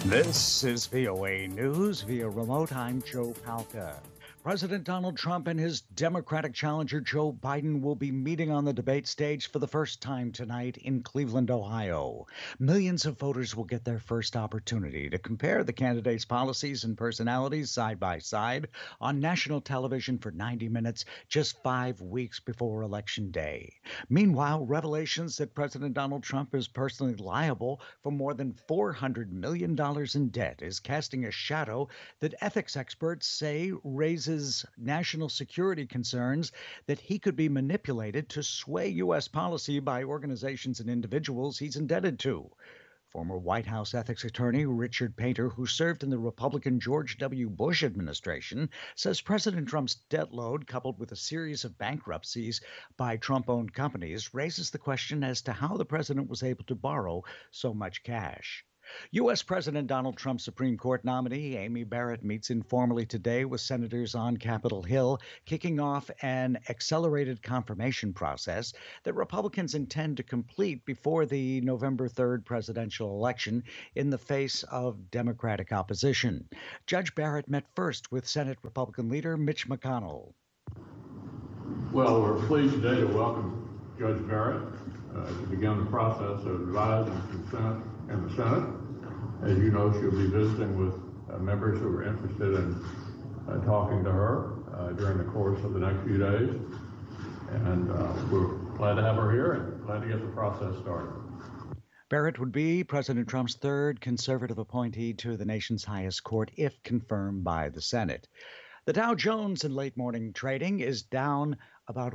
This is VOA News via remote. I'm Joe Palca. President Donald Trump and his Democratic challenger Joe Biden will be meeting on the debate stage for the first time tonight in Cleveland, Ohio. Millions of voters will get their first opportunity to compare the candidates' policies and personalities side by side on national television for 90 minutes, just 5 weeks before Election Day. Meanwhile, revelations that President Donald Trump is personally liable for more than $400 million in debt is casting a shadow that ethics experts say raises national security concerns that he could be manipulated to sway U.S. policy by organizations and individuals he's indebted to. Former White House ethics attorney Richard Painter, who served in the Republican George W. Bush administration, says President Trump's debt load, coupled with a series of bankruptcies by Trump owned companies, raises the question as to how the president was able to borrow so much cash. U.S. President Donald Trump's Supreme Court nominee, Amy Barrett, meets informally today with senators on Capitol Hill, kicking off an accelerated confirmation process that Republicans intend to complete before the November 3rd presidential election in the face of Democratic opposition. Judge Barrett met first with Senate Republican leader Mitch McConnell. Well, we're pleased today to welcome Judge Barrett to begin the process of advising consent in the Senate. As you know, she'll be visiting with members who are interested in talking to her during the course of the next few days. And we're glad to have her here and glad to get the process started. Barrett would be President Trump's third conservative appointee to the nation's highest court if confirmed by the Senate. The Dow Jones in late morning trading is down about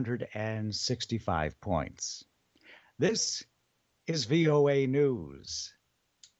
165 points. This is VOA News.